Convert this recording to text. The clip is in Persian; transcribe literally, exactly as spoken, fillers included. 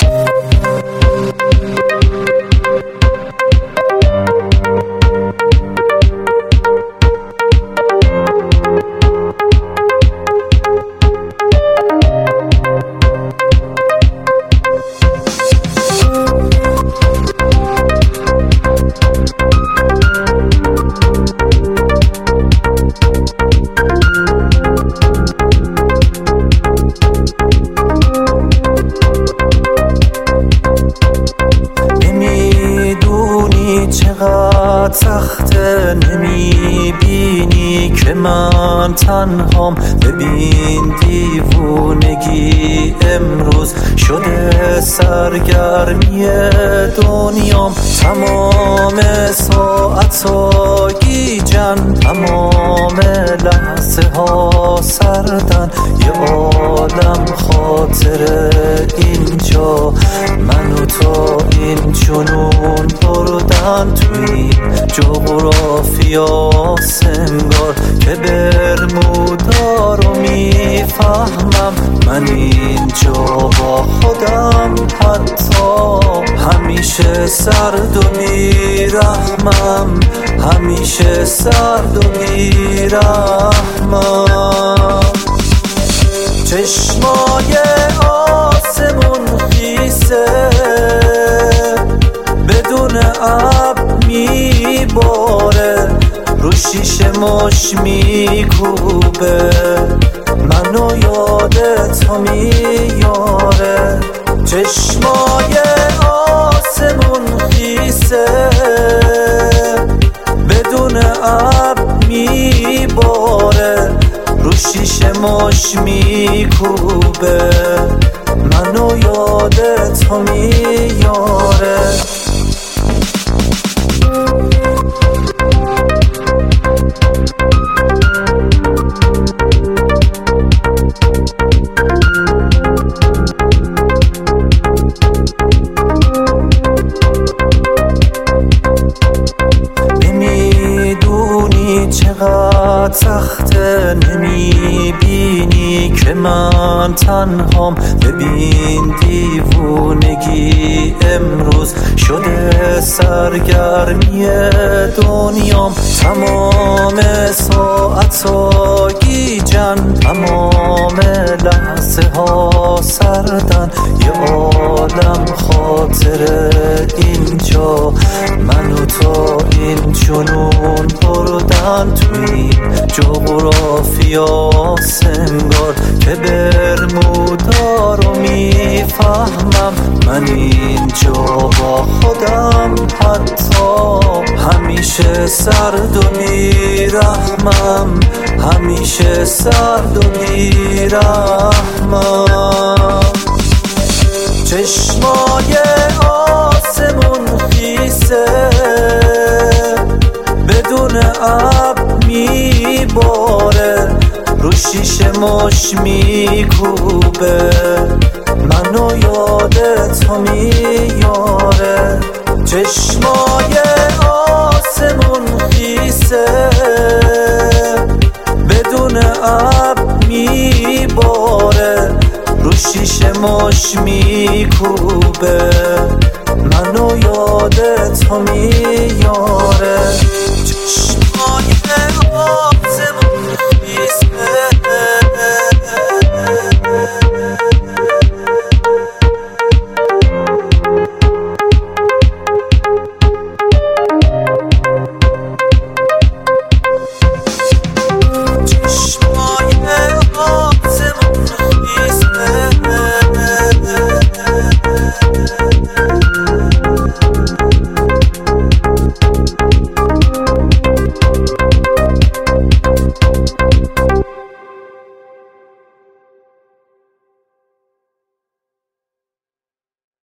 چقدر سخته نمیبینی که من تنهام. ببین دیوونگی امروز شده سرگرمی دنیام. تمام ساعت‌ها گیجن، تمام لحظه ها سردن. یه عالم خاطر اینجا، من و تو این جنون بردن توی جغرافیا سنگار. که برمودا رو میفهمم من اینجا با خودم، حتی همیشه سرد و بیرحمم، همیشه سرد و بیرحمم. چشمای آسمون خیسه بدون ابر میباره، رو شیشه مش میکوبه، منو یادت میاره. چشمای آسمون خیسه بدون ابر میباره، رو شیشه مش میکوبه، منو یادت میاره. چقدر سخته نمیبینی که من تنهام. ببین دیوونگی امروز شده سرگرمی دنیام. تمام ساعت‌ها گیجن، تمام لحظه ها سردن. یه عالم خاطر اینجا، من و تو این جنون بردن توی جغرافیا سنگار. که برمودا رو میفهمم من اینجا با خودم، حتی همیشه سرد و بیرحمم، همیشه سرد و بیرحمم. چشمای آسمون خیسه بدون ابر میباره، رو شیشه مش میکوبه، منو یادت میاره. چشمای آسمون خیسه بدون ابر میباره، رو شیشه مش میکوبه، منو یادت میاره.